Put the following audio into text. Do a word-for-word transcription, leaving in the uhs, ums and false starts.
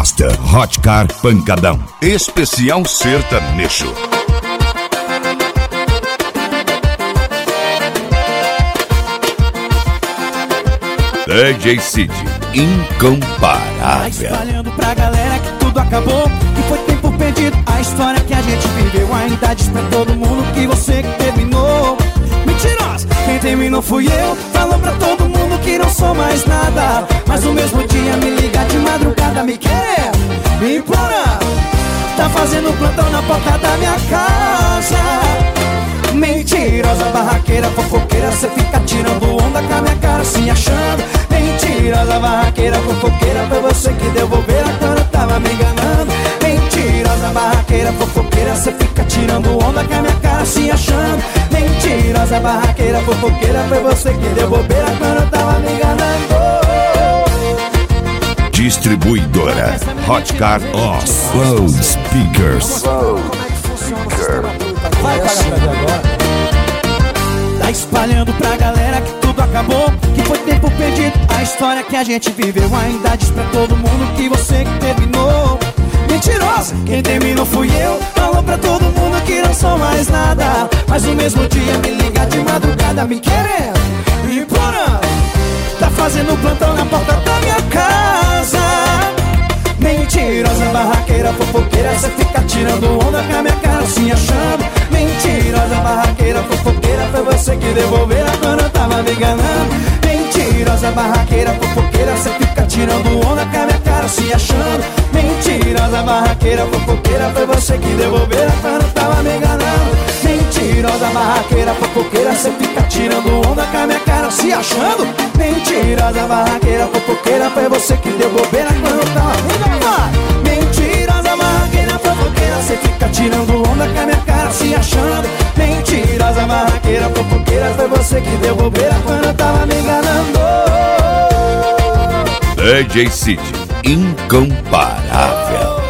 Master Hot Car Pancadão. Especial sertanejo. D J Cid, incomparável. Espalhando pra galera que tudo acabou, que foi tempo perdido. A história que a gente viveu ainda diz pra todo mundo que você que terminou. Mentirosa, quem terminou fui eu. Falou pra todo mundo que não sou mais nada, mas no mesmo dia me liga de madrugada me quer, me implora. Tá fazendo plantão na porta da minha casa. Mentirosa, barraqueira, fofoqueira, cê fica tirando onda com a minha cara se achando. Mentirosa, barraqueira, fofoqueira, foi você que deu bobeira quando eu tava me enganando. Mentirosa, barraqueira, fofoqueira, cê fica tirando onda com a minha cara se achando. Mentirosa, barraqueira, fofoqueira, foi você que deu bobeira quando eu tava me enganando. Distribuidora Hot Car Off Flow Speakers. Vai pagar pra ver agora. Tá espalhando pra galera que tudo acabou, que foi tempo perdido. A história que a gente viveu ainda diz pra todo mundo que você que terminou. Mentirosa, quem terminou fui eu. Falou pra todo mundo que não sou mais nada, mas no mesmo dia me liga de madrugada me querendo, me implorando. Tá fazendo plantão na porta da minha casa. Mentirosa, barraqueira, fofoqueira, cê fica tirando onda com a minha cara se achando. Mentirosa, barraqueira, fofoqueira, foi você que deu bobeira quando eu tava me enganando. Mentirosa, barraqueira, fofoqueira, cê fica tirando onda com a minha cara se achando. Mentirosa, barraqueira, fofoqueira, foi você que deu bobeira quando eu tava me enganando. Mentirosa, barraqueira, fofoqueira, cê fica tirando onda com a minha cara se achando. Mentirosa, barraqueira, fofoqueira, foi você que deu bobeira quando eu tava me enganando. Mentirosa, barraqueira, fofoqueira, cê fica tirando onda com a minha cara se achando. Mentirosa, barraqueira, fofoqueira, foi você que deu bobeira quando eu tava me enganando. D J Cid, incomparável.